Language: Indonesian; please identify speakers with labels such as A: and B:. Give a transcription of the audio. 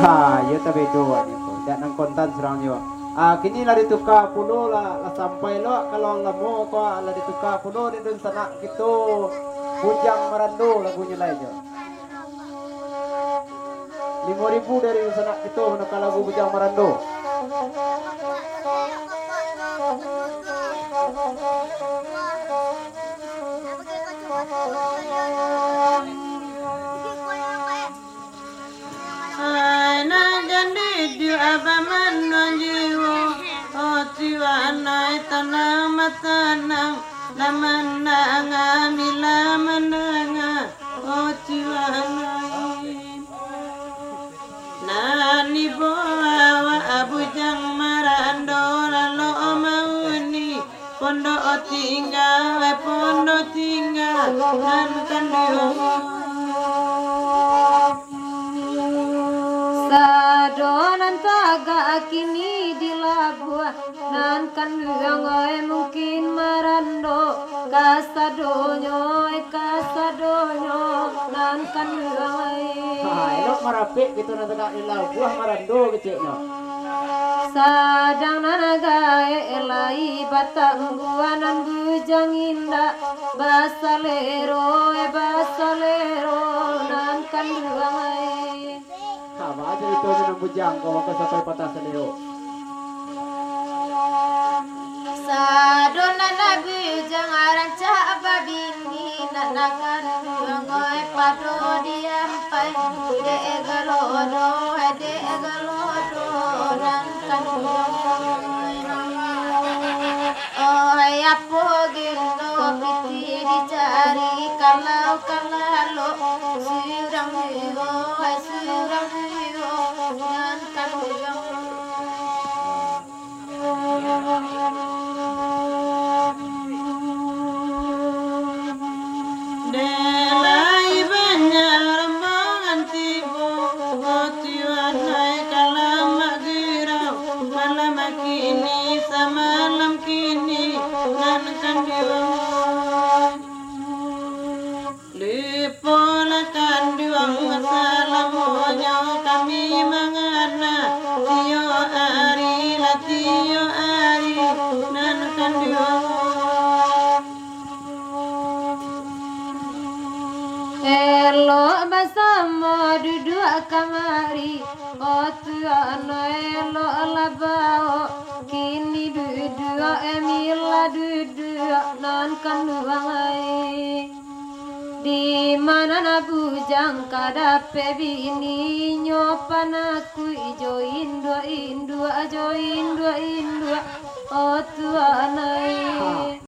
A: Ya tapi dua ni ko. Dan nang kontan serang yo. Kini lah ditukar pulo lah sampai lo kalau lamo ko lah ditukar pulo di dun sana gitu. Bujang Marando lagunya lah jo. 5.000 dari sana gitu menukar lagu Bujang Marando.
B: Di abaman jiwo otiwana tanam matanam lamananga milamananga otiwana nani bawa Bujang Marando lalu mauni pondo tinggal nan kandiyo sadonan taga kini di labuan nan kan ngai mungkin Marando kasadonyo nan kan ngai
A: Elok marapik gitu na taga di labuan Marando gitu no.
B: Sadang nanagai elai batang buanan bujang indah basalero nan kan ngai
A: Sama aja itu nang bujang ko ka sampai patah seleo.
B: Sadona nabi jangan cak babini nanakan ngai pado diampai de galodo nan kan oh ya pogindo piti dicari kalau surang nan kan Delai banyak rembangan tibo Otiwan hai kalam girau Malam kini samalam kini Nan kan diwang Lipolakan diwang Salamonya kami mengana Tio ari Nan kan diwang Elo bersama duduk kamari Otuana elo labao Kini duduk Emila duduk nan kanduangai Di mana na bujang kadape bini nyopan aku join dua Otu